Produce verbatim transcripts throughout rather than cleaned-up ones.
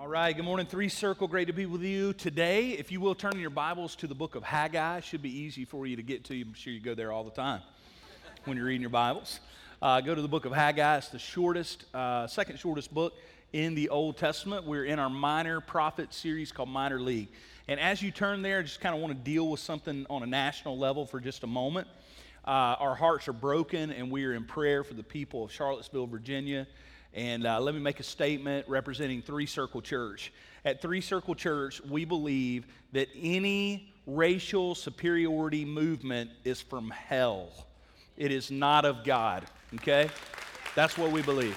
All right, good morning, Three Circle. Great to be with you today. If you will, turn your Bibles to the book of Haggai. It should be easy for you to get to. I'm sure you go there all the time when you're reading your Bibles. Uh, go to the book of Haggai. It's the shortest, uh, second shortest book in the Old Testament. We're in our Minor Prophet series called Minor League. And as you turn there, I just kind of want to deal with something on a national level for just a moment. Uh, our hearts are broken, and we are in prayer for the people of Charlottesville, Virginia. And uh, let me make a statement representing Three Circle Church. At Three Circle Church, we believe that any racial superiority movement is from hell. It is not of God, okay? That's what we believe.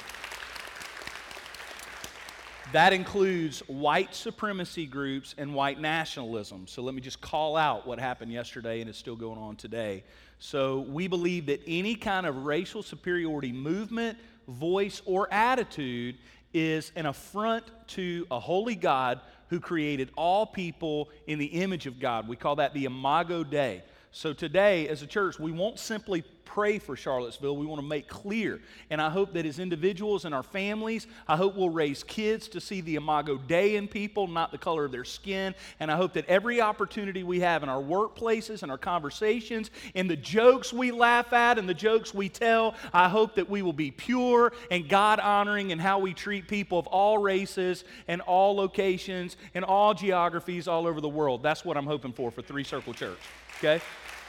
That includes white supremacy groups and white nationalism. So let me just call out what happened yesterday and is still going on today. So we believe that any kind of racial superiority movement, voice, or attitude is an affront to a holy God who created all people in the image of God. We call that the Imago Dei. So today, as a church, we won't simply pray for Charlottesville. We want to make clear, and I hope that as individuals and our families, I hope we'll raise kids to see the Imago Dei in people, not the color of their skin. And I hope that every opportunity we have in our workplaces and our conversations, in the jokes we laugh at and the jokes we tell, I hope that we will be pure and God-honoring in how we treat people of all races and all locations and all geographies all over the world. That's what I'm hoping for for Three Circle Church, okay?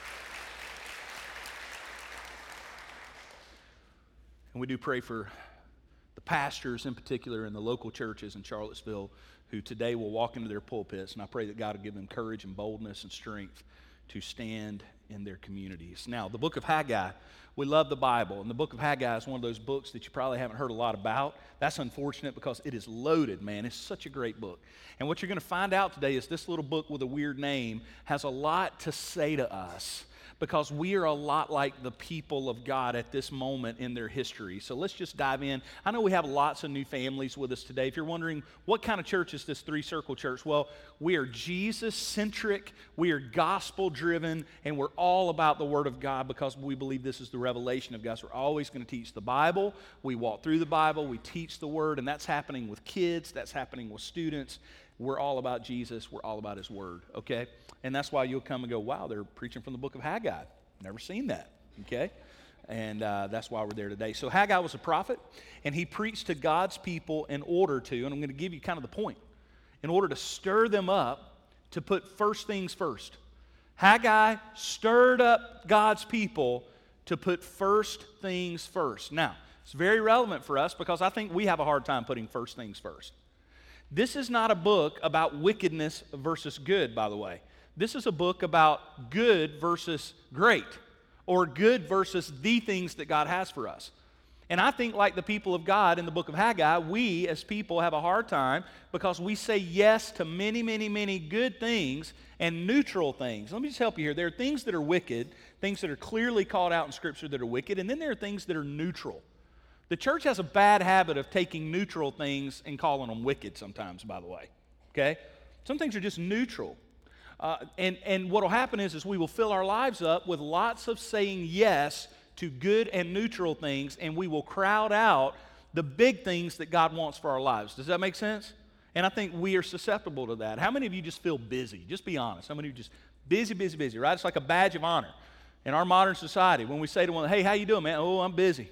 And we do pray for the pastors in particular in the local churches in Charlottesville who today will walk into their pulpits, and I pray that God will give them courage and boldness and strength to stand in their communities. Now, the book of Haggai, we love the Bible, and the book of Haggai is one of those books that you probably haven't heard a lot about. That's unfortunate because it is loaded, man. It's such a great book. And what you're going to find out today is this little book with a weird name has a lot to say to us, because we are a lot like the people of God at this moment in their history. So let's just dive in. I know we have lots of new families with us today. If you're wondering, what kind of church is this Three Circle Church? Well, we are Jesus-centric, we are gospel-driven, and we're all about the Word of God because we believe this is the revelation of God. So we're always going to teach the Bible. We walk through the Bible, we teach the Word, and that's happening with kids, that's happening with students. We're all about Jesus. We're all about His Word, okay? And that's why you'll come and go, wow, they're preaching from the book of Haggai. Never seen that, okay? And uh, that's why we're there today. So Haggai was a prophet, and he preached to God's people in order to, and I'm going to give you kind of the point, in order to stir them up to put first things first. Haggai stirred up God's people to put first things first. Now, it's very relevant for us because I think we have a hard time putting first things first. This is not a book about wickedness versus good, by the way. This is a book about good versus great, or good versus the things that God has for us. And I think like the people of God in the book of Haggai, we as people have a hard time because we say yes to many, many, many good things and neutral things. Let me just help you here. There are things that are wicked, things that are clearly called out in Scripture that are wicked, and then there are things that are neutral. The church has a bad habit of taking neutral things and calling them wicked sometimes, by the way, okay? Some things are just neutral. Uh, and, and what will happen is, is we will fill our lives up with lots of saying yes to good and neutral things, and we will crowd out the big things that God wants for our lives. Does that make sense? And I think we are susceptible to that. How many of you just feel busy? Just be honest. How many of you just busy, busy, busy, right? It's like a badge of honor in our modern society. When we say to one, hey, how you doing, man? Oh, I'm busy.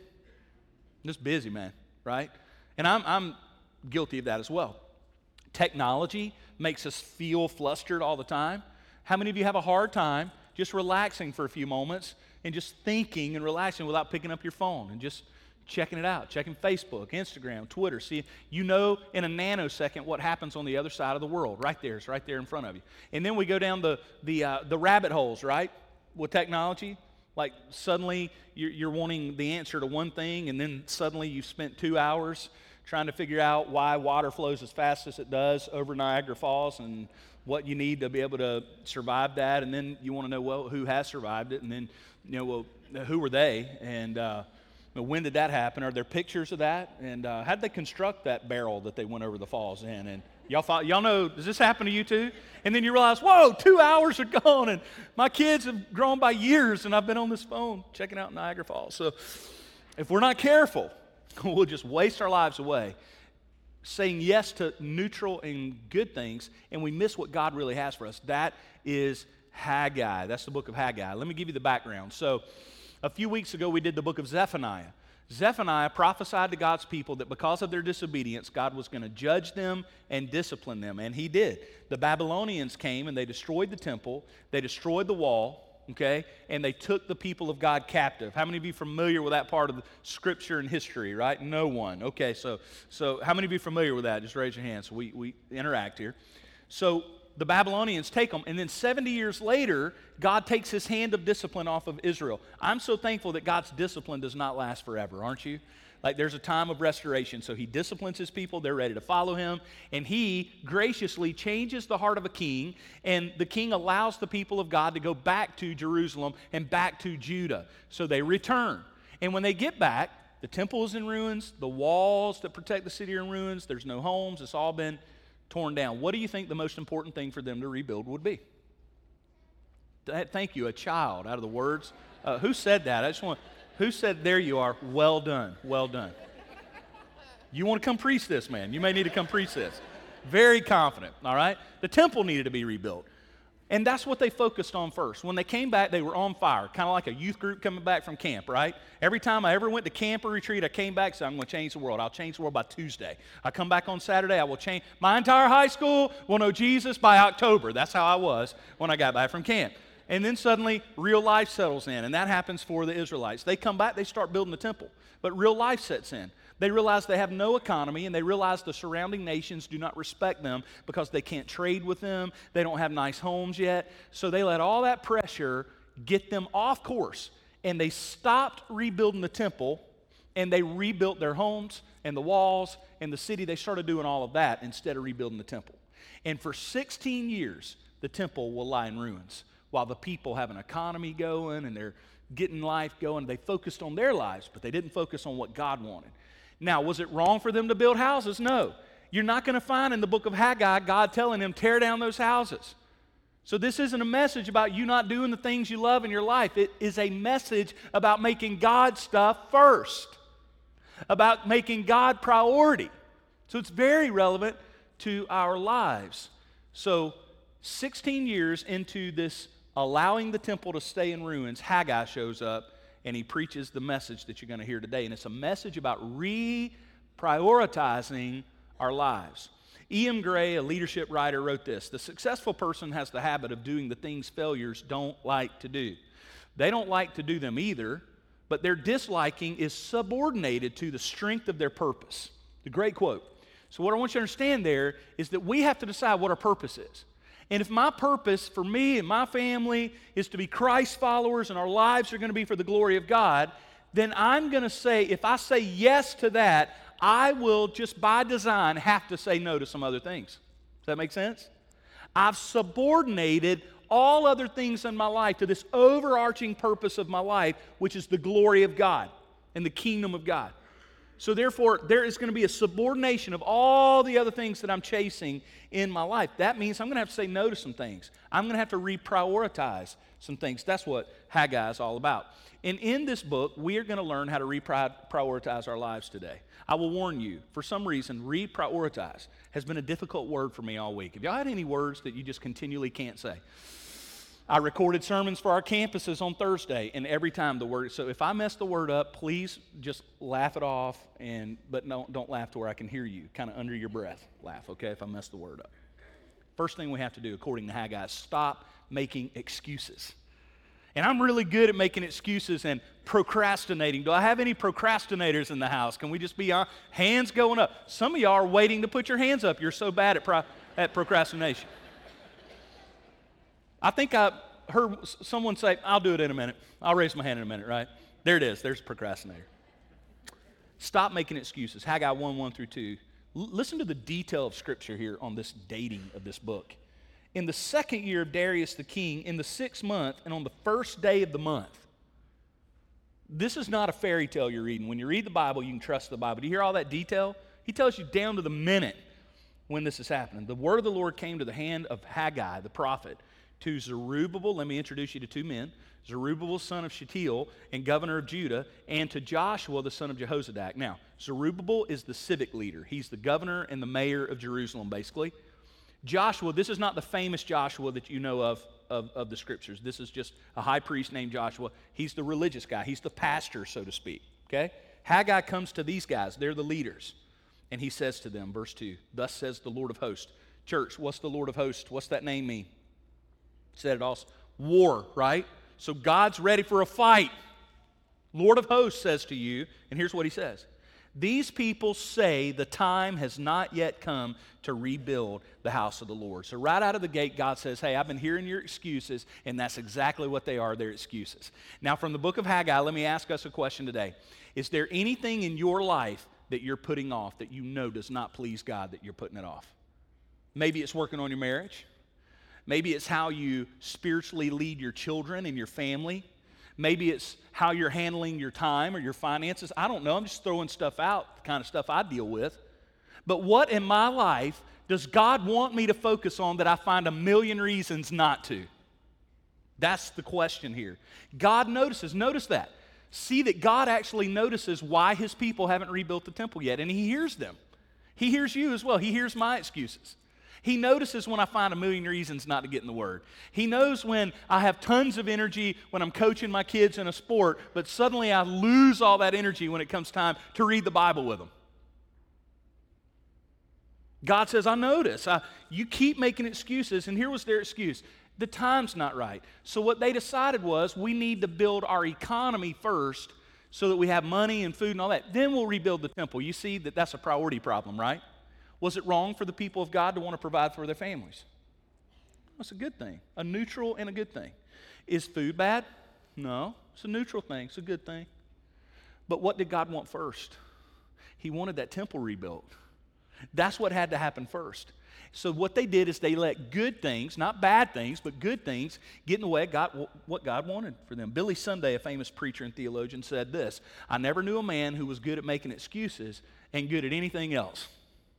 Just busy, man, right? And I'm, I'm guilty of that as well. Technology makes us feel flustered all the time. How many of you have a hard time just relaxing for a few moments and just thinking and relaxing without picking up your phone and just checking it out, checking Facebook, Instagram, Twitter, see, you know in a nanosecond what happens on the other side of the world. Right there, it's right there in front of you. And then we go down the, the, uh, the rabbit holes, right, with technology. Like suddenly you're, you're wanting the answer to one thing, and then suddenly you've spent two hours trying to figure out why water flows as fast as it does over Niagara Falls and what you need to be able to survive that. And then you want to know, well, who has survived it? And then, you know, well, who were they? And uh, when did that happen? Are there pictures of that? And uh, how did they construct that barrel that they went over the falls in? And y'all thought, y'all know, does this happen to you too? And then you realize, whoa, two hours are gone, and my kids have grown by years, and I've been on this phone checking out Niagara Falls. So if we're not careful, we'll just waste our lives away saying yes to neutral and good things, and we miss what God really has for us. That is Haggai. That's the book of Haggai. Let me give you the background. So, a few weeks ago, we did the book of Zephaniah. Zephaniah prophesied to God's people that because of their disobedience, God was going to judge them and discipline them, and he did. The Babylonians came and they destroyed the temple, they destroyed the wall, okay, and they took the people of God captive. How many of you are familiar with that part of the scripture and history, right? No one. Okay, so so how many of you are familiar with that? Just raise your hands so we, we interact here. So the Babylonians take them, and then seventy years later, God takes his hand of discipline off of Israel. I'm so thankful that God's discipline does not last forever, aren't you? Like there's a time of restoration. So he disciplines his people, they're ready to follow him, and he graciously changes the heart of a king, and the king allows the people of God to go back to Jerusalem and back to Judah. So they return. And when they get back, the temple is in ruins, the walls that protect the city are in ruins, there's no homes, it's all been torn down. What do you think the most important thing for them to rebuild would be? Thank you, a child, out of the words. Uh, who said that? I just want, who said, there you are, well done, well done. You want to come preach this, man. You may need to come preach this. Very confident, all right? The temple needed to be rebuilt. And that's what they focused on first. When they came back, they were on fire, kind of like a youth group coming back from camp, right? Every time I ever went to camp or retreat, I came back and said, I'm going to change the world. I'll change the world by Tuesday. I come back on Saturday, I will change. My entire high school will know Jesus by October. That's how I was when I got back from camp. And then suddenly, real life settles in, and that happens for the Israelites. They come back, they start building the temple, but real life sets in. They realize they have no economy, and they realize the surrounding nations do not respect them because they can't trade with them. They don't have nice homes yet. So they let all that pressure get them off course, and they stopped rebuilding the temple, and they rebuilt their homes and the walls and the city. They started doing all of that instead of rebuilding the temple. And for sixteen years, the temple will lie in ruins while the people have an economy going and they're getting life going. They focused on their lives, but they didn't focus on what God wanted. Now, was it wrong for them to build houses? No. You're not going to find in the book of Haggai God telling them, tear down those houses. So this isn't a message about you not doing the things you love in your life. It is a message about making God stuff first, about making God priority. So it's very relevant to our lives. So sixteen years into this allowing the temple to stay in ruins, Haggai shows up, and he preaches the message that you're going to hear today. And it's a message about reprioritizing our lives. E M. Gray, a leadership writer, wrote this: the successful person has the habit of doing the things failures don't like to do. They don't like to do them either, but their disliking is subordinated to the strength of their purpose. The great quote. So what I want you to understand there is that we have to decide what our purpose is. And if my purpose for me and my family is to be Christ followers and our lives are going to be for the glory of God, then I'm going to say, if I say yes to that, I will just by design have to say no to some other things. Does that make sense? I've subordinated all other things in my life to this overarching purpose of my life, which is the glory of God and the kingdom of God. So therefore, there is going to be a subordination of all the other things that I'm chasing in my life. That means I'm going to have to say no to some things. I'm going to have to reprioritize some things. That's what Haggai is all about. And in this book, we are going to learn how to reprioritize our lives today. I will warn you, for some reason, reprioritize has been a difficult word for me all week. Have y'all had any words that you just continually can't say? I recorded sermons for our campuses on Thursday, and every time the word, so if I mess the word up, please just laugh it off, and but don't, don't laugh to where I can hear you, kind of under your breath. Laugh, okay, if I mess the word up. First thing we have to do, according to Haggai, is stop making excuses. And I'm really good at making excuses and procrastinating. Do I have any procrastinators in the house? Can we just be on? Hands going up. Some of y'all are waiting to put your hands up. You're so bad at, pro, at procrastination. I think I heard someone say, I'll do it in a minute. I'll raise my hand in a minute, right? There it is. There's a procrastinator. Stop making excuses. Haggai one, one through two. L- listen to the detail of Scripture here on this dating of this book. In the second year of Darius the king, in the sixth month, and on the first day of the month. This is not a fairy tale you're reading. When you read the Bible, you can trust the Bible. Do you hear all that detail? He tells you down to the minute when this is happening. The word of the Lord came to the hand of Haggai, the prophet, to Zerubbabel, let me introduce you to two men, Zerubbabel, son of Shealtiel, and governor of Judah, and to Joshua, the son of Jehozadak. Now, Zerubbabel is the civic leader. He's the governor and the mayor of Jerusalem, basically. Joshua, this is not the famous Joshua that you know of, of, of the scriptures. This is just a high priest named Joshua. He's the religious guy. He's the pastor, so to speak, okay? Haggai comes to these guys. They're the leaders. And he says to them, verse two, thus says the Lord of hosts. Church, what's the Lord of hosts? What's that name mean? Said it also. War, right? So God's ready for a fight. Lord of hosts says to you, and here's what he says. These people say the time has not yet come to rebuild the house of the Lord. So right out of the gate, God says, hey, I've been hearing your excuses, and that's exactly what they are, they're excuses. Now from the book of Haggai, let me ask us a question today. Is there anything in your life that you're putting off that you know does not please God that you're putting it off? Maybe it's working on your marriage. Maybe it's how you spiritually lead your children and your family. Maybe it's how you're handling your time or your finances. I don't know. I'm just throwing stuff out, the kind of stuff I deal with. But what in my life does God want me to focus on that I find a million reasons not to? That's the question here. God notices. Notice that. See that God actually notices why his people haven't rebuilt the temple yet, and he hears them. He hears you as well. He hears my excuses. He notices when I find a million reasons not to get in the Word. He knows when I have tons of energy when I'm coaching my kids in a sport, but suddenly I lose all that energy when it comes time to read the Bible with them. God says, I notice. I, you keep making excuses, and here was their excuse. The time's not right. So what they decided was we need to build our economy first so that we have money and food and all that. Then we'll rebuild the temple. You see that that's a priority problem, right? Was it wrong for the people of God to want to provide for their families? That's a good thing. A neutral and a good thing. Is food bad? No. It's a neutral thing. It's a good thing. But what did God want first? He wanted that temple rebuilt. That's what had to happen first. So what they did is they let good things, not bad things, but good things, get in the way of God, what God wanted for them. Billy Sunday, a famous preacher and theologian, said this, I never knew a man who was good at making excuses and good at anything else.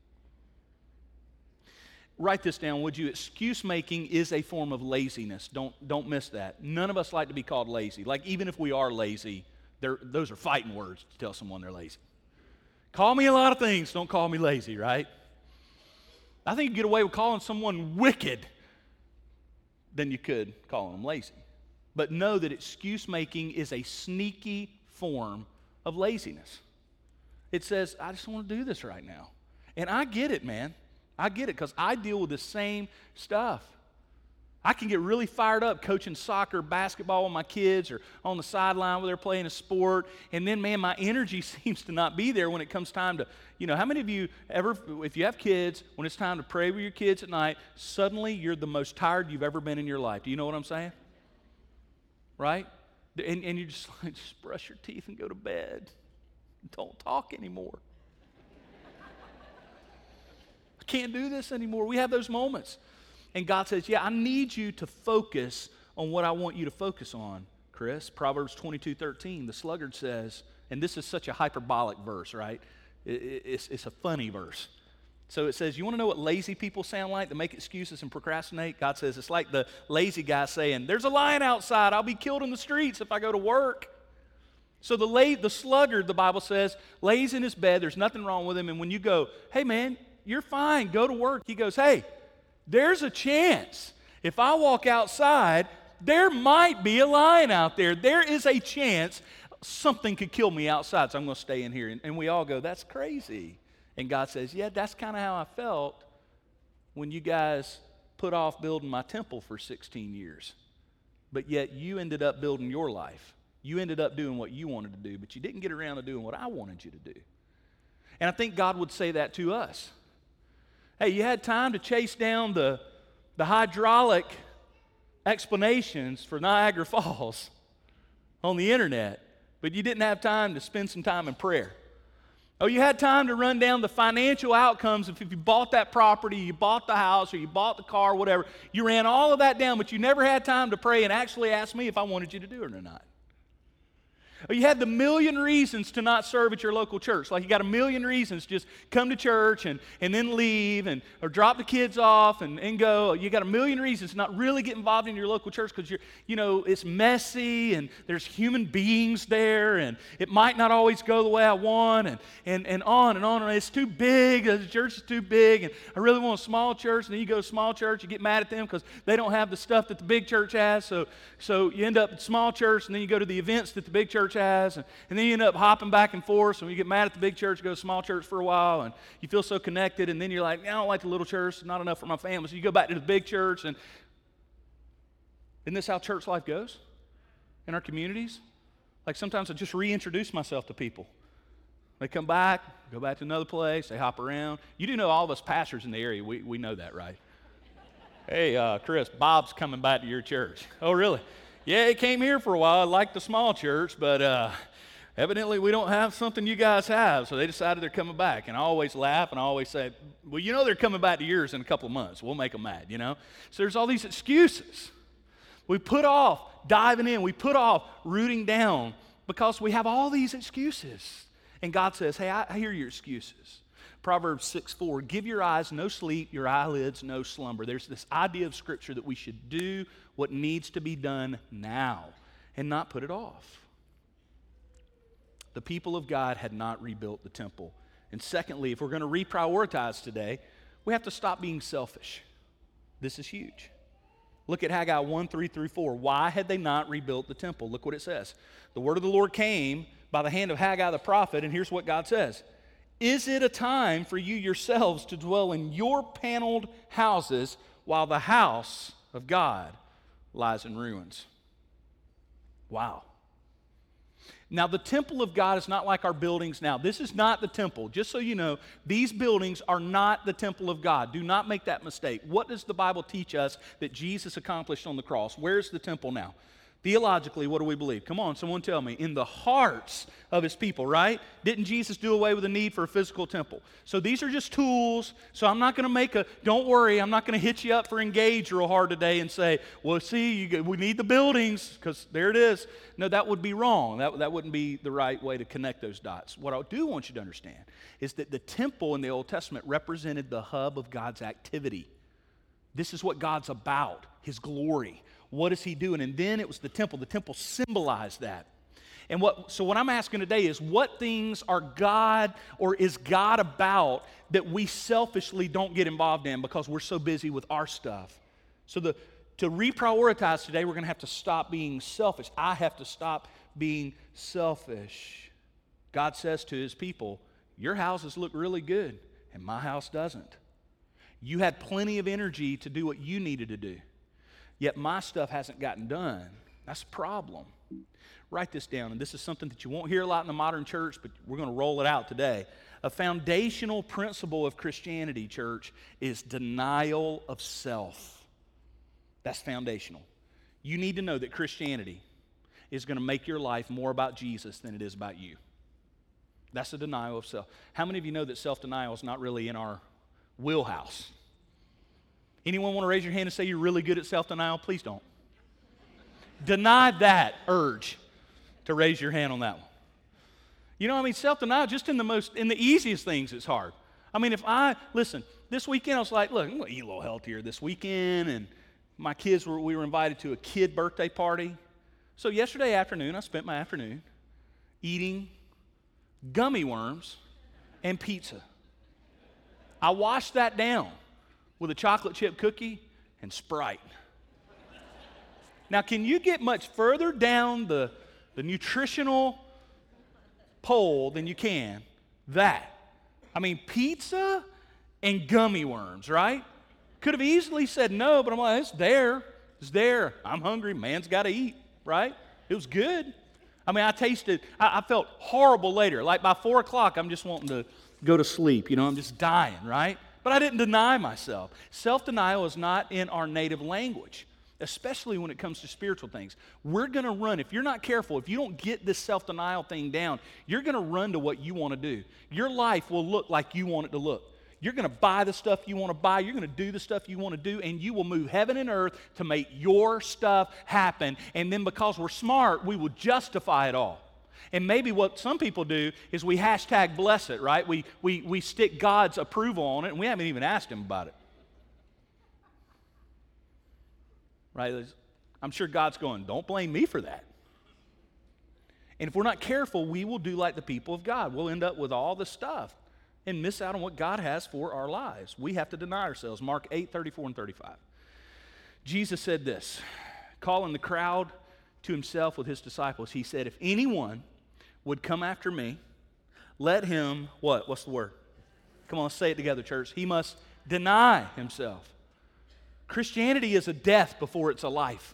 Write this down, would you? Excuse making is a form of laziness. Don't, don't miss that. None of us like to be called lazy. Like, even if we are lazy, those are fighting words to tell someone they're lazy. Call me a lot of things, don't call me lazy, right? I think you get away with calling someone wicked than you could calling them lazy. But know that excuse making is a sneaky form of laziness. It says, I just want to do this right now. And I get it, man. I get it because I deal with the same stuff. I can get really fired up coaching soccer, basketball with my kids or on the sideline where they're playing a sport. And then, man, my energy seems to not be there when it comes time to, you know, how many of you ever, if you have kids, when it's time to pray with your kids at night, suddenly you're the most tired you've ever been in your life. Do you know what I'm saying? Right? And, and you just like, just brush your teeth and go to bed. Don't talk anymore. Can't do this anymore. We have those moments. And God says, yeah, I need you to focus on what I want you to focus on, Chris. Proverbs twenty-two thirteen, the sluggard says, and this is such a hyperbolic verse, right? It's, it's a funny verse. So it says, you want to know what lazy people sound like that make excuses and procrastinate? God says, it's like the lazy guy saying, there's a lion outside. I'll be killed in the streets if I go to work. So the, lay, the sluggard, the Bible says, lays in his bed. There's nothing wrong with him. And when you go, hey, man, you're fine, go to work. He goes, hey, there's a chance. If I walk outside, there might be a lion out there. There is a chance something could kill me outside, so I'm going to stay in here. And, and we all go, that's crazy. And God says, yeah, that's kind of how I felt when you guys put off building my temple for sixteen years. But yet you ended up building your life. You ended up doing what you wanted to do, but you didn't get around to doing what I wanted you to do. And I think God would say that to us. Hey, you had time to chase down the, the hydraulic explanations for Niagara Falls on the internet, but you didn't have time to spend some time in prayer. Oh, you had time to run down the financial outcomes of if you bought that property, you bought the house, or you bought the car, whatever. You ran all of that down, but you never had time to pray and actually ask me if I wanted you to do it or not. Or you had the million reasons to not serve at your local church. Like you got a million reasons to just come to church and, and then leave and or drop the kids off and, and go. You got a million reasons to not really get involved in your local church because you're, you know, it's messy and there's human beings there and it might not always go the way I want and and, and on and on and on. It's too big, the church is too big, and I really want a small church, and then you go to a small church, you get mad at them because they don't have the stuff that the big church has. So so you end up at small church and then you go to the events that the big church has, and, and then you end up hopping back and forth. So when you get mad at the big church, you go to small church for a while, and you feel so connected, and then you're like, I don't like the little church, it's not enough for my family. So you go back to the big church, and isn't this how church life goes in our communities? Like sometimes I just reintroduce myself to people. They come back, go back to another place, they hop around. You do know all of us pastors in the area, we, we know that, right? Hey, uh, Chris, Bob's coming back to your church. Oh, really? Yeah, he came here for a while. I liked the small church, but uh, evidently we don't have something you guys have, so they decided they're coming back. And I always laugh, and I always say, well, you know they're coming back to yours in a couple of months. We'll make them mad, you know? So there's all these excuses. We put off diving in. We put off rooting down because we have all these excuses. And God says, hey, I, I hear your excuses. Proverbs six four, give your eyes no sleep, your eyelids no slumber. There's this idea of Scripture that we should do what needs to be done now and not put it off. The people of God had not rebuilt the temple. And secondly, if we're going to reprioritize today, we have to stop being selfish. This is huge. Look at Haggai one, three through four. Why had they not rebuilt the temple? Look what it says. The word of the Lord came by the hand of Haggai the prophet, and here's what God says. Is it a time for you yourselves to dwell in your paneled houses while the house of God lies in ruins? Wow. Now, the temple of God is not like our buildings now. This is not the temple. Just so you know, these buildings are not the temple of God. Do not make that mistake. What does the Bible teach us that Jesus accomplished on the cross? Where's the temple now? Theologically, what do we believe? Come on, someone tell me. In the hearts of his people, right? Didn't Jesus do away with the need for a physical temple? So these are just tools. So I'm not going to make a, don't worry, I'm not going to hit you up for Engage real hard today and say, well, see, you, we need the buildings because there it is. No, that would be wrong. That, that wouldn't be the right way to connect those dots. What I do want you to understand is that the temple in the Old Testament represented the hub of God's activity. This is what God's about, his glory. What is he doing? And then it was the temple. The temple symbolized that. And what, so what I'm asking today is what things are God or is God about that we selfishly don't get involved in because we're so busy with our stuff? So the, to reprioritize today, we're going to have to stop being selfish. I have to stop being selfish. God says to his people, your houses look really good and my house doesn't. You had plenty of energy to do what you needed to do. Yet my stuff hasn't gotten done. That's a problem. Write this down, and this is something that you won't hear a lot in the modern church, but we're going to roll it out today. A foundational principle of Christianity, church, is denial of self. That's foundational. You need to know that Christianity is going to make your life more about Jesus than it is about you. That's a denial of self. How many of you know that self-denial is not really in our wheelhouse? Anyone want to raise your hand and say you're really good at self-denial? Please don't. Deny that urge to raise your hand on that one. You know, I mean, self-denial, just in the most, in the easiest things, it's hard. I mean, if I, listen, this weekend I was like, look, I'm going to eat a little healthier this weekend, and my kids were, we were invited to a kid birthday party. So yesterday afternoon, I spent my afternoon eating gummy worms and pizza. I washed that down with a chocolate chip cookie and Sprite. Now, can you get much further down the, the nutritional pole than you can that? I mean, pizza and gummy worms, right? Could have easily said no, but I'm like, it's there. It's there. I'm hungry. Man's got to eat, right? It was good. I mean, I tasted, I, I felt horrible later. Like by four o'clock, I'm just wanting to go to sleep. You know, I'm just dying, right? But I didn't deny myself. Self-denial is not in our native language, especially when it comes to spiritual things. We're going to run. If you're not careful, if you don't get this self-denial thing down, you're going to run to what you want to do. Your life will look like you want it to look. You're going to buy the stuff you want to buy. You're going to do the stuff you want to do, and you will move heaven and earth to make your stuff happen. And then because we're smart, we will justify it all. And maybe what some people do is we hashtag bless it, right? We, we, we stick God's approval on it, and we haven't even asked him about it. Right? I'm sure God's going, don't blame me for that. And if we're not careful, we will do like the people of God. We'll end up with all the stuff and miss out on what God has for our lives. We have to deny ourselves. Mark eight, thirty-four and thirty-five. Jesus said this, calling the crowd to himself with his disciples. He said, if anyone would come after me, let him, what? What's the word? Come on, let's say it together, church. He must deny himself. Christianity is a death before it's a life.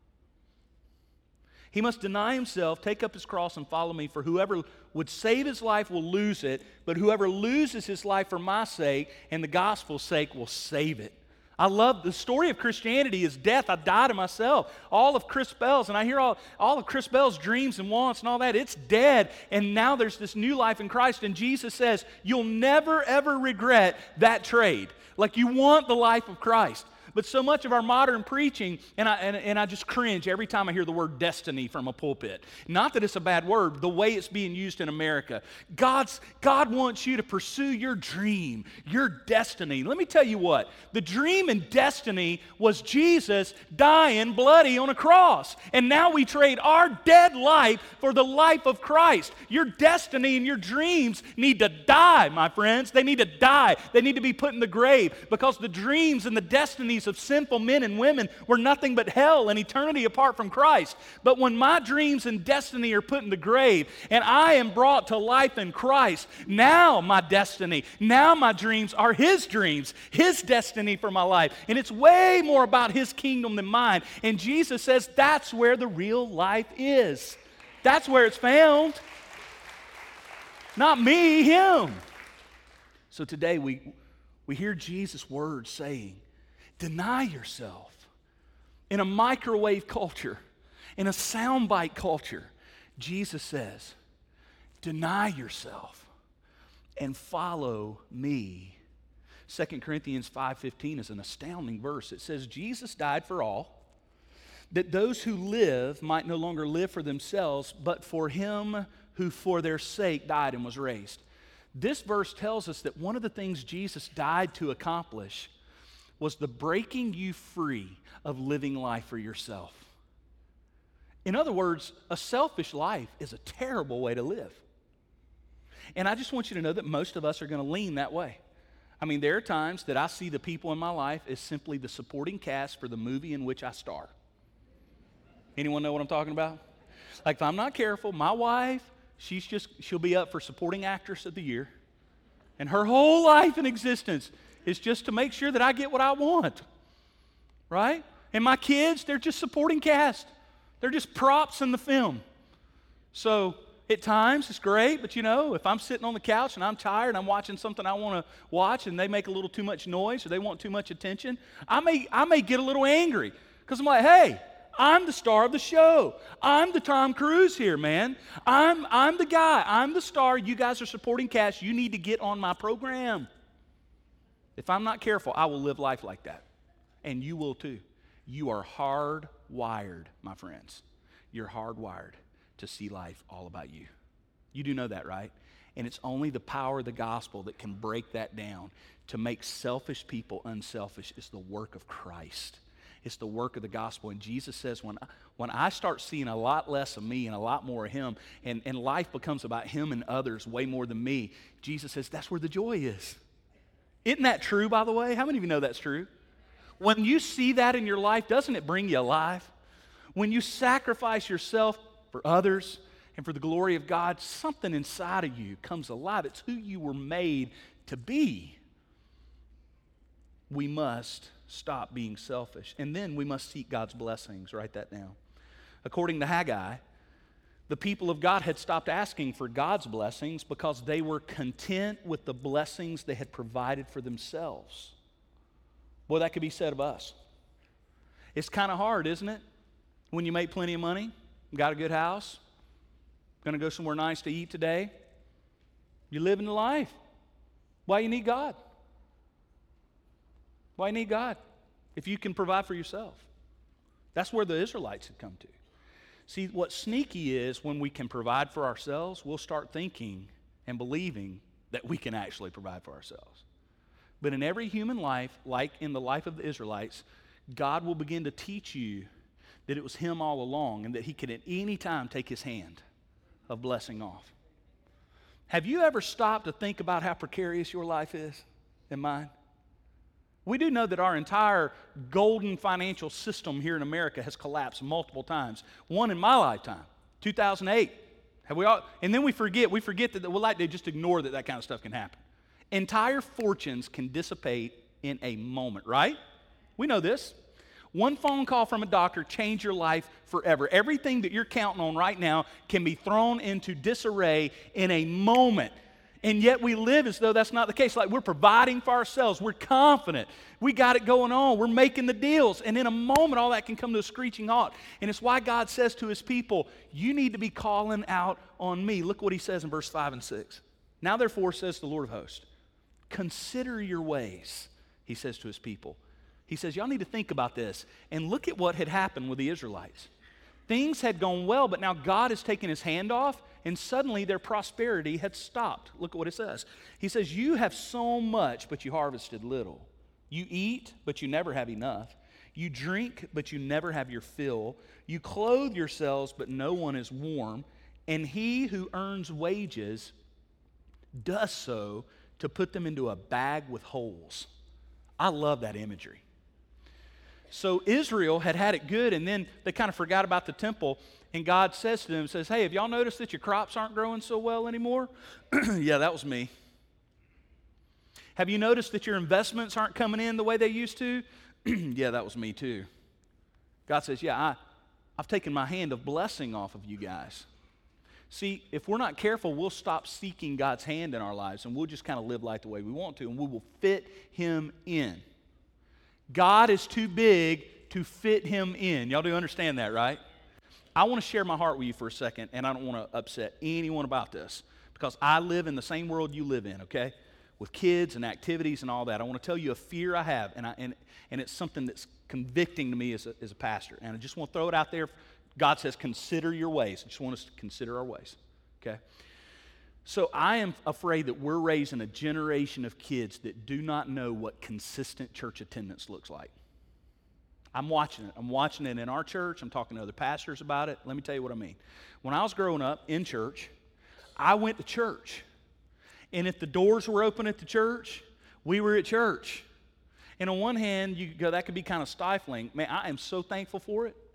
He must deny himself, take up his cross, and follow me. For whoever would save his life will lose it, but whoever loses his life for my sake and the gospel's sake will save it. I love the story of Christianity is death. I die to myself. All of Chris Bell's, and I hear all, all of Chris Bell's dreams and wants and all that, it's dead. And now there's this new life in Christ. And Jesus says, you'll never, ever regret that trade. Like you want the life of Christ. But so much of our modern preaching, and I, and, and I just cringe every time I hear the word destiny from a pulpit. Not that it's a bad word, the way it's being used in America. God's, God wants you to pursue your dream, your destiny. Let me tell you what, the dream and destiny was Jesus dying bloody on a cross. And now we trade our dead life for the life of Christ. Your destiny and your dreams need to die, my friends. They need to die. They need to be put in the grave because the dreams and the destinies of sinful men and women were nothing but hell and eternity apart from Christ. But when my dreams and destiny are put in the grave and I am brought to life in Christ, now my destiny, now my dreams are His dreams, His destiny for my life. And it's way more about His kingdom than mine. And Jesus says that's where the real life is. That's where it's found. Not me, Him. So today we, we hear Jesus' words saying, deny yourself. In a microwave culture, in a soundbite culture, Jesus says, deny yourself and follow me. Second Corinthians five fifteen is an astounding verse. It says, Jesus died for all, that those who live might no longer live for themselves, but for him who for their sake died and was raised. This verse tells us that one of the things Jesus died to accomplish was the breaking you free of living life for yourself. In other words, a selfish life is a terrible way to live. And I just want you to know that most of us are going to lean that way. I mean, there are times that I see the people in my life as simply the supporting cast for the movie in which I star. Anyone know what I'm talking about? Like, if I'm not careful, my wife, she's just, she'll be up for supporting actress of the year. And her whole life and existence is just to make sure that I get what I want, right? And my kids, they're just supporting cast. They're just props in the film. So at times it's great, but you know, if I'm sitting on the couch and I'm tired and I'm watching something I want to watch and they make a little too much noise or they want too much attention, I may, I may get a little angry because I'm like, hey, I'm the star of the show. I'm the Tom Cruise here, man. I'm, I'm the guy. I'm the star. You guys are supporting cast. You need to get on my program. If I'm not careful, I will live life like that. And you will too. You are hardwired, my friends. You're hardwired to see life all about you. You do know that, right? And it's only the power of the gospel that can break that down. To make selfish people unselfish is the work of Christ. It's the work of the gospel. And Jesus says, when I, when I start seeing a lot less of me and a lot more of Him, and, and life becomes about Him and others way more than me, Jesus says that's where the joy is. Isn't that true, by the way? How many of you know that's true? When you see that in your life, doesn't it bring you alive? When you sacrifice yourself for others and for the glory of God, something inside of you comes alive. It's who you were made to be. We must stop being selfish. And then we must seek God's blessings. Write that down. According to Haggai, the people of God had stopped asking for God's blessings because they were content with the blessings they had provided for themselves. Boy, that could be said of us. It's kind of hard, isn't it? When you make plenty of money, got a good house, going to go somewhere nice to eat today, you're living the life. Why you need God? Why you need God? If you can provide for yourself. That's where the Israelites had come to. See, what's sneaky is when we can provide for ourselves, we'll start thinking and believing that we can actually provide for ourselves. But in every human life, like in the life of the Israelites, God will begin to teach you that it was Him all along and that He can at any time take His hand of blessing off. Have you ever stopped to think about how precarious your life is and mine? We do know that our entire golden financial system here in America has collapsed multiple times. One in my lifetime, two thousand eight. Have we all? And then we forget, we forget that, we like to just ignore that that kind of stuff can happen. Entire fortunes can dissipate in a moment, right? We know this. One phone call from a doctor changed your life forever. Everything that you're counting on right now can be thrown into disarray in a moment. And yet we live as though that's not the case. Like we're providing for ourselves. We're confident. We got it going on. We're making the deals. And in a moment, all that can come to a screeching halt. And it's why God says to His people, you need to be calling out on me. Look what He says in verse five and six. Now therefore, says the Lord of hosts, consider your ways, He says to His people. He says, y'all need to think about this. And look at what had happened with the Israelites. Things had gone well, but now God has taken His hand off, and suddenly their prosperity had stopped. Look at what it says. He says, you have sown much, but you harvested little. You eat, but you never have enough. You drink, but you never have your fill. You clothe yourselves, but no one is warm. And he who earns wages does so to put them into a bag with holes. I love that imagery. So Israel had had it good, and then they kind of forgot about the temple, and God says to them, says, hey, have y'all noticed that your crops aren't growing so well anymore? Yeah, that was me. Have you noticed that your investments aren't coming in the way they used to? Yeah, that was me too. God says, yeah, I, I've taken my hand of blessing off of you guys. See, if we're not careful, we'll stop seeking God's hand in our lives, and we'll just kind of live life the way we want to, and we will fit Him in. God is too big to fit Him in. Y'all do understand that, right? I want to share my heart with you for a second, and I don't want to upset anyone about this, because I live in the same world you live in, okay? With kids and activities and all that. I want to tell you a fear I have, and I, and, and it's something that's convicting to me as a, as a pastor. And I just want to throw it out there. God says, consider your ways. I just want us to consider our ways, okay? So I am afraid that we're raising a generation of kids that do not know what consistent church attendance looks like. I'm watching it. I'm watching it in our church. I'm talking to other pastors about it. Let me tell you what I mean. When I was growing up in church, I went to church. And if the doors were open at the church, we were at church. And on one hand, you could go, that could be kind of stifling. Man, I am so thankful for it.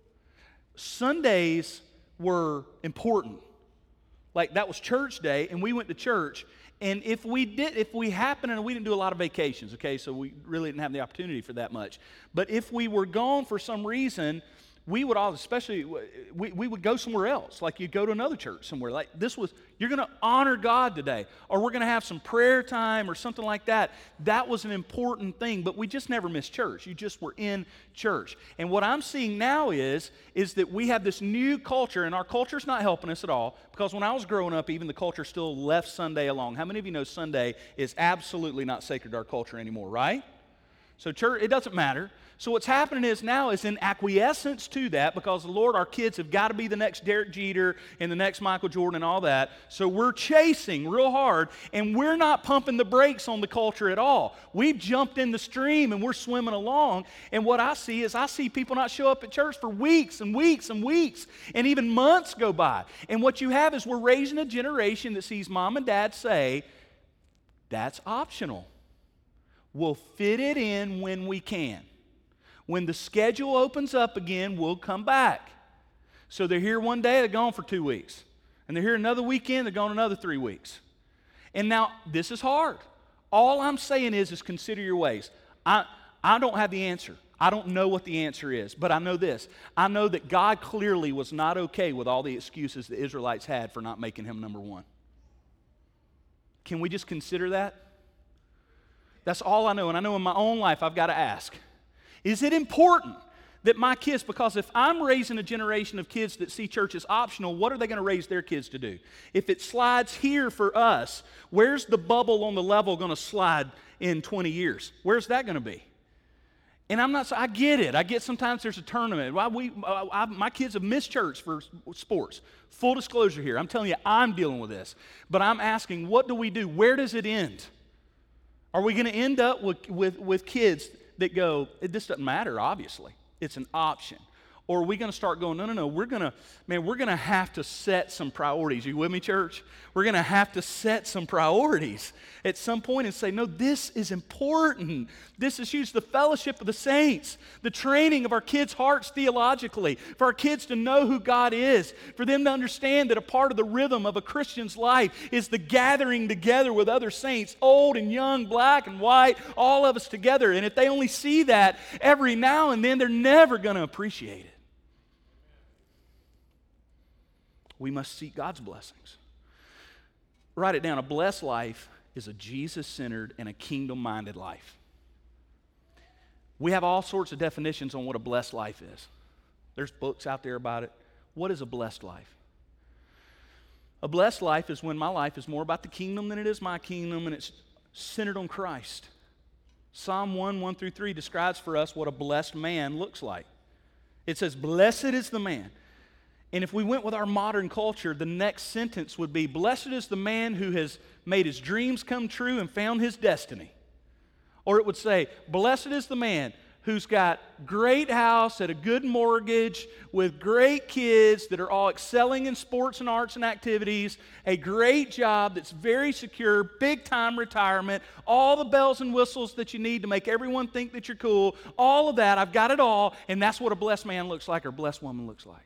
Sundays were important. Like that was church day, and we went to church. And if we did, if we happened, and we didn't do a lot of vacations, okay, so we really didn't have the opportunity for that much. But if we were gone for some reason, we would all, especially, we, we would go somewhere else. Like you'd go to another church somewhere. Like this was, you're going to honor God today. Or we're going to have some prayer time or something like that. That was an important thing, but we just never missed church. You just were in church. And what I'm seeing now is, is that we have this new culture, and our culture's not helping us at all, because when I was growing up, even the culture still left Sunday alone. How many of you know Sunday is absolutely not sacred to our culture anymore, right? So church, it doesn't matter. So what's happening is now is in acquiescence to that, because the Lord, our kids have got to be the next Derek Jeter and the next Michael Jordan and all that. So we're chasing real hard, and we're not pumping the brakes on the culture at all. We've jumped in the stream and we're swimming along. And what I see is I see people not show up at church for weeks and weeks and weeks, and even months go by. And what you have is we're raising a generation that sees mom and dad say, that's optional. We'll fit it in when we can. When the schedule opens up again, we'll come back. So they're here one day, they're gone for two weeks. And they're here another weekend, they're gone another three weeks. And now, this is hard. All I'm saying is, is consider your ways. I, I don't have the answer. I don't know what the answer is, but I know this. I know that God clearly was not okay with all the excuses the Israelites had for not making Him number one. Can we just consider that? That's all I know. And I know in my own life I've got to ask, is it important that my kids, because if I'm raising a generation of kids that see church as optional, what are they going to raise their kids to do? If it slides here for us, where's the bubble on the level going to slide in twenty years? Where's that going to be? And I'm not, I get it. I get sometimes there's a tournament. Why we, I, I, my kids have missed church for sports. Full disclosure here. I'm telling you, I'm dealing with this. But I'm asking, what do we do? Where does it end? Are we going to end up with, with, with kids that go, this doesn't matter, obviously. It's an option. Or are we going to start going, no, no, no, we're going to, man, we're going to have to set some priorities. Are you with me, church? We're going to have to set some priorities at some point and say, no, this is important. This is huge. The fellowship of the saints, the training of our kids' hearts theologically, for our kids to know who God is, for them to understand that a part of the rhythm of a Christian's life is the gathering together with other saints, old and young, black and white, all of us together. And if they only see that every now and then, they're never going to appreciate it. We must seek God's blessings. Write it down. A blessed life is a Jesus-centered and a kingdom-minded life. We have all sorts of definitions on what a blessed life is. There's books out there about it. What is a blessed life? A blessed life is when my life is more about the kingdom than it is my kingdom, and it's centered on Christ. Psalm one, one through three describes for us what a blessed man looks like. It says, blessed is the man. And if we went with our modern culture, the next sentence would be, blessed is the man who has made his dreams come true and found his destiny. Or it would say, blessed is the man who's got great house at a good mortgage with great kids that are all excelling in sports and arts and activities, a great job that's very secure, big time retirement, all the bells and whistles that you need to make everyone think that you're cool, all of that, I've got it all, and that's what a blessed man looks like or a blessed woman looks like.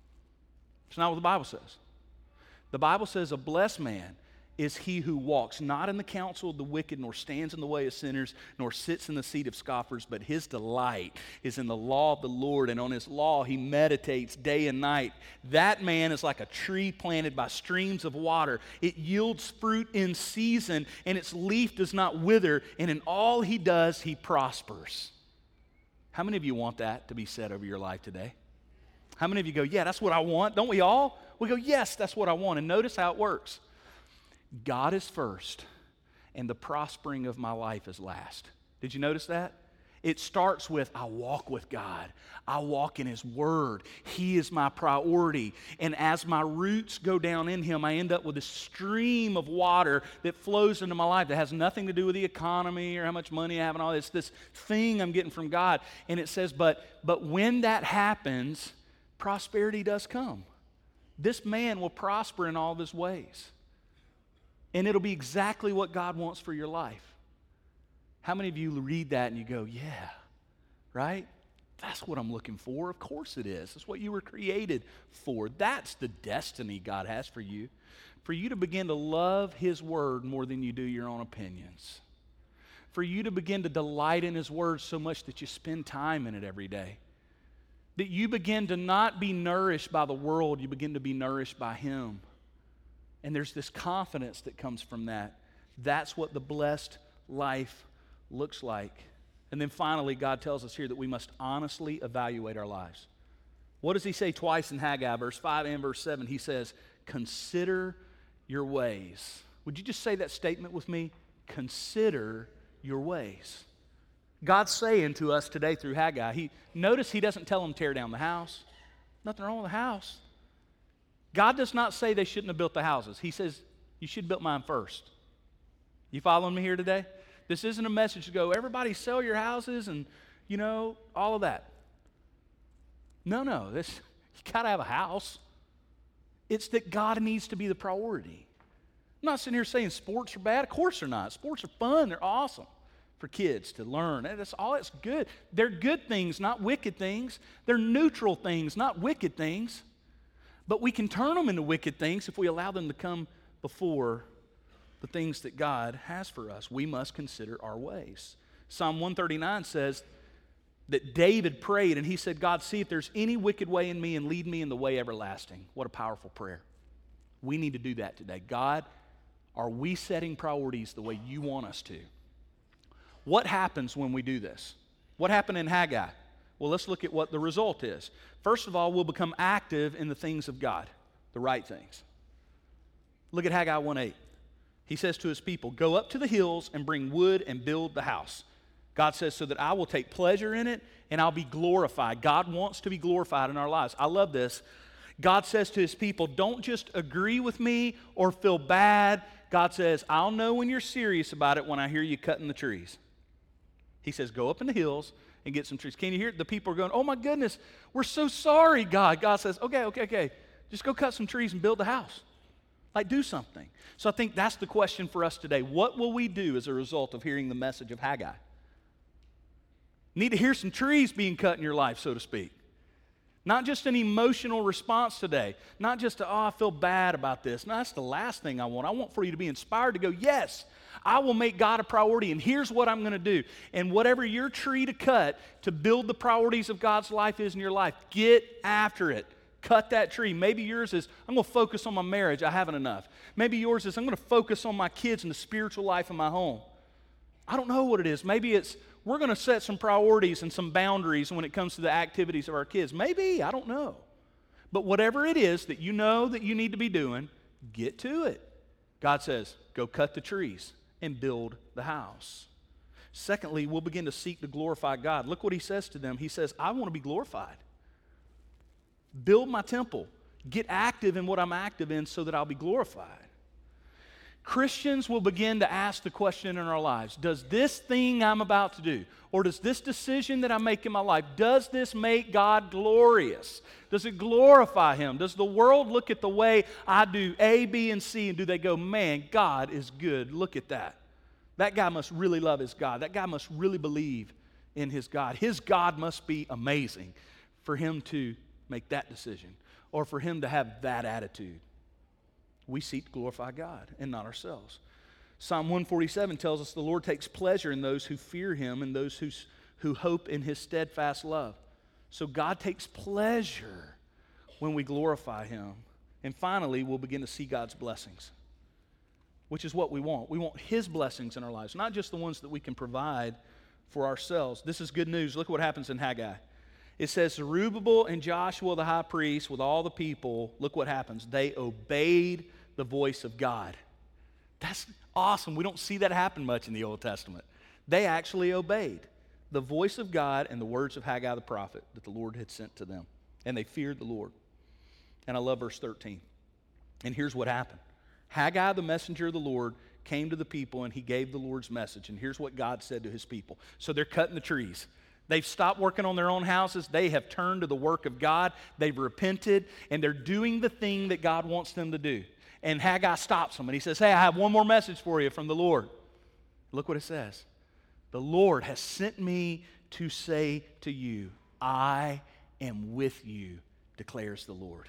It's not what the Bible says. The Bible says a blessed man is he who walks not in the counsel of the wicked, nor stands in the way of sinners, nor sits in the seat of scoffers, but his delight is in the law of the Lord, and on his law he meditates day and night. That man is like a tree planted by streams of water. It yields fruit in season, and its leaf does not wither, and in all he does he prospers. How many of you want that to be said over your life today? How many of you go, yeah, that's what I want? Don't we all? We go, yes, that's what I want. And notice how it works. God is first, and the prospering of my life is last. Did you notice that? It starts with, I walk with God. I walk in His Word. He is my priority. And as my roots go down in Him, I end up with a stream of water that flows into my life that has nothing to do with the economy or how much money I have and all this, this thing I'm getting from God. And it says, but, but when that happens, prosperity does come. This man will prosper in all of his ways. And it'll be exactly what God wants for your life. How many of you read that and you go, yeah, right? That's what I'm looking for. Of course it is. That's what you were created for. That's the destiny God has for you. For you to begin to love His Word more than you do your own opinions. For you to begin to delight in His Word so much that you spend time in it every day. That you begin to not be nourished by the world, you begin to be nourished by Him. And there's this confidence that comes from that. That's what the blessed life looks like. And then finally, God tells us here that we must honestly evaluate our lives. What does He say twice in Haggai, verse five and verse seven? He says, consider your ways. Would you just say that statement with me? Consider your ways. God's saying to us today through Haggai, he, notice He doesn't tell them tear down the house. Nothing wrong with the house. God does not say they shouldn't have built the houses. He says, you should build mine first. You following me here today? This isn't a message to go, everybody sell your houses and, you know, all of that. No, no, this, you got to have a house. It's that God needs to be the priority. I'm not sitting here saying sports are bad. Of course they're not. Sports are fun. They're awesome for kids to learn. That's all. It's good. They're good things, not wicked things. They're neutral things, not wicked things. But we can turn them into wicked things if we allow them to come before the things that God has for us. We must consider our ways. Psalm one thirty-nine says that David prayed and he said, God, see if there's any wicked way in me and lead me in the way everlasting. What a powerful prayer. We need to do that today. God, are we setting priorities the way you want us to? What happens when we do this? What happened in Haggai? Well, let's look at what the result is. First of all, we'll become active in the things of God, the right things. Look at Haggai one eight. He says to his people, go up to the hills and bring wood and build the house. God says, so that I will take pleasure in it and I'll be glorified. God wants to be glorified in our lives. I love this. God says to his people, don't just agree with me or feel bad. God says, I'll know when you're serious about it when I hear you cutting the trees. He says, go up in the hills and get some trees. Can you hear it? The people are going, oh my goodness, we're so sorry, God. God says, okay, okay, okay. Just go cut some trees and build a house. Like, do something. So I think that's the question for us today. What will we do as a result of hearing the message of Haggai? Need to hear some trees being cut in your life, so to speak. Not just an emotional response today. Not just, a, oh, I feel bad about this. No, that's the last thing I want. I want for you to be inspired to go, yes, I will make God a priority, and here's what I'm going to do. And whatever your tree to cut to build the priorities of God's life is in your life, get after it. Cut that tree. Maybe yours is, I'm going to focus on my marriage. I haven't enough. Maybe yours is, I'm going to focus on my kids and the spiritual life of my home. I don't know what it is. Maybe it's, we're going to set some priorities and some boundaries when it comes to the activities of our kids. Maybe, I don't know. But whatever it is that you know that you need to be doing, get to it. God says, go cut the trees and build the house. Secondly, we'll begin to seek to glorify God. Look what he says to them. He says, I want to be glorified. Build my temple. Get active in what I'm active in so that I'll be glorified. Christians will begin to ask the question in our lives, does this thing I'm about to do, or does this decision that I make in my life, does this make God glorious? Does it glorify him? Does the world look at the way I do A, B, and C, and do they go, man, God is good, look at that. That guy must really love his God. That guy must really believe in his God. His God must be amazing for him to make that decision, or for him to have that attitude. We seek to glorify God and not ourselves. Psalm one forty-seven tells us the Lord takes pleasure in those who fear him and those who, who hope in his steadfast love. So God takes pleasure when we glorify him. And finally, we'll begin to see God's blessings, which is what we want. We want his blessings in our lives, not just the ones that we can provide for ourselves. This is good news. Look what happens in Haggai. It says, Zerubbabel and Joshua the high priest with all the people, look what happens. They obeyed the voice of God. That's awesome. We don't see that happen much in the Old Testament. They actually obeyed the voice of God and the words of Haggai the prophet that the Lord had sent to them. And they feared the Lord. And I love verse thirteen. And here's what happened. Haggai, the messenger of the Lord, came to the people and he gave the Lord's message. And here's what God said to his people. So they're cutting the trees. They've stopped working on their own houses. They have turned to the work of God. They've repented, and they're doing the thing that God wants them to do. And Haggai stops them, and he says, hey, I have one more message for you from the Lord. Look what it says. The Lord has sent me to say to you, I am with you, declares the Lord.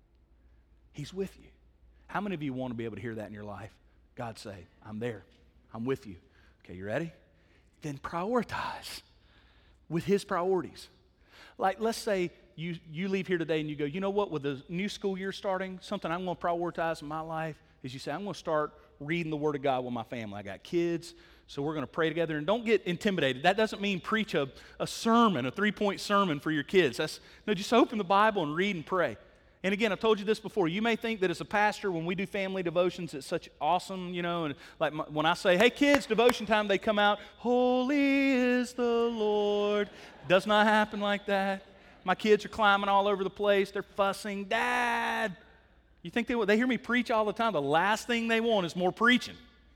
He's with you. How many of you want to be able to hear that in your life? God say, I'm there. I'm with you. Okay, you ready? Then prioritize with his priorities. Like, let's say you, you leave here today and you go, you know what, with the new school year starting, something I'm going to prioritize in my life is you say, I'm going to start reading the Word of God with my family. I got kids, so we're going to pray together. And don't get intimidated. That doesn't mean preach a, a sermon, a three-point sermon for your kids. That's, no, just open the Bible and read and pray. And again, I've told you this before. You may think that as a pastor, when we do family devotions, it's such awesome, you know, and like my, when I say, hey kids, devotion time, they come out, holy is the Lord. Does not happen like that. My kids are climbing all over the place. They're fussing. Dad. You think they, they hear me preach all the time? The last thing they want is more preaching.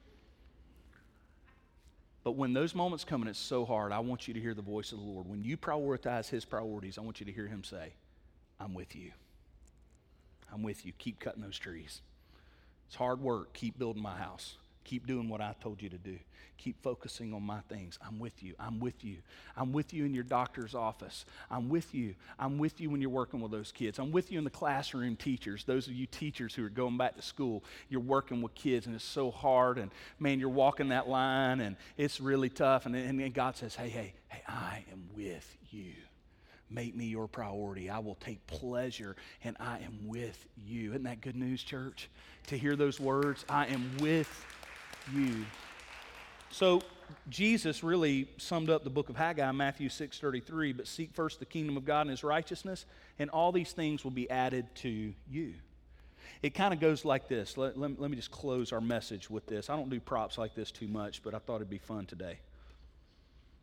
But when those moments come and it's so hard, I want you to hear the voice of the Lord. When you prioritize his priorities, I want you to hear him say, I'm with you. I'm with you. Keep cutting those trees. It's hard work. Keep building my house. Keep doing what I told you to do. Keep focusing on my things. I'm with you. I'm with you. I'm with you in your doctor's office. I'm with you. I'm with you when you're working with those kids. I'm with you in the classroom, teachers. Those of you teachers who are going back to school, you're working with kids and it's so hard and man, you're walking that line and it's really tough. And, and, and God says, hey, hey, hey, I am with you. Make me your priority. I will take pleasure, and I am with you. Isn't that good news, church? To hear those words, I am with you. So Jesus really summed up the book of Haggai in Matthew six thirty-three, but seek first the kingdom of God and his righteousness, and all these things will be added to you. It kind of goes like this. Let, let, let me just close our message with this. I don't do props like this too much, but I thought it'd be fun today.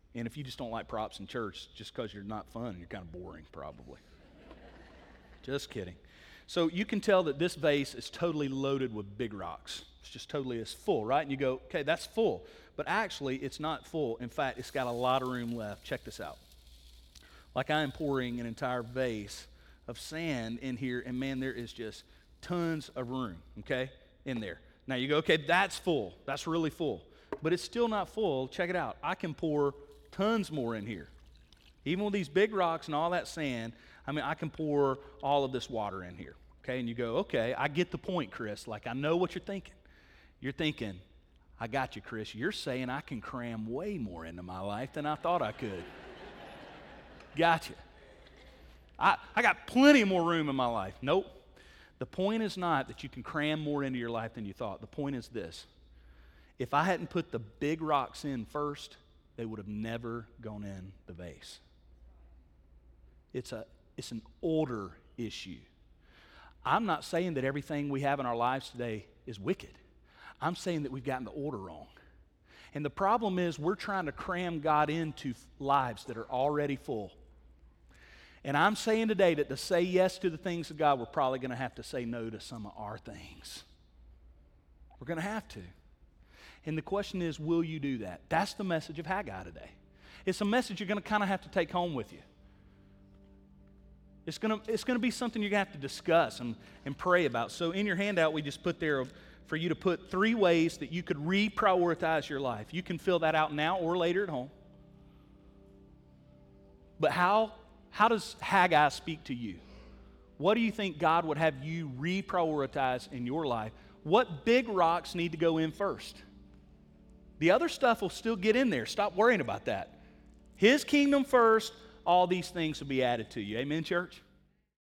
And if you just don't like props in church, just because you're not fun, you're kind of boring, probably. Just kidding. So you can tell that this vase is totally loaded with big rocks. It's just totally, it's full, right? And you go, okay, that's full. But actually, it's not full. In fact, it's got a lot of room left. Check this out. Like I am pouring an entire vase of sand in here, and man, there is just tons of room, okay, in there. Now you go, okay, that's full. That's really full. But it's still not full. Check it out. I can pour tons more in here. Even with these big rocks and all that sand, I mean, I can pour all of this water in here, okay? And you go, okay, I get the point, Chris. Like, I know what you're thinking. You're thinking, I got you, Chris. You're saying I can cram way more into my life than I thought I could. Gotcha. I, I got plenty more room in my life. Nope. The point is not that you can cram more into your life than you thought. The point is this. If I hadn't put the big rocks in first, they would have never gone in the vase. It's a It's an order issue. I'm not saying that everything we have in our lives today is wicked. I'm saying that we've gotten the order wrong. And the problem is we're trying to cram God into lives that are already full. And I'm saying today that to say yes to the things of God, we're probably going to have to say no to some of our things. We're going to have to. And the question is, will you do that? That's the message of Haggai today. It's a message you're going to kind of have to take home with you. It's going to it's going to be something you're going to have to discuss and, and pray about. So in your handout, we just put there for you to put three ways that you could reprioritize your life. You can fill that out now or later at home. But how, how does Haggai speak to you? What do you think God would have you reprioritize in your life? What big rocks need to go in first? The other stuff will still get in there. Stop worrying about that. His kingdom first. All these things will be added to you. Amen, church?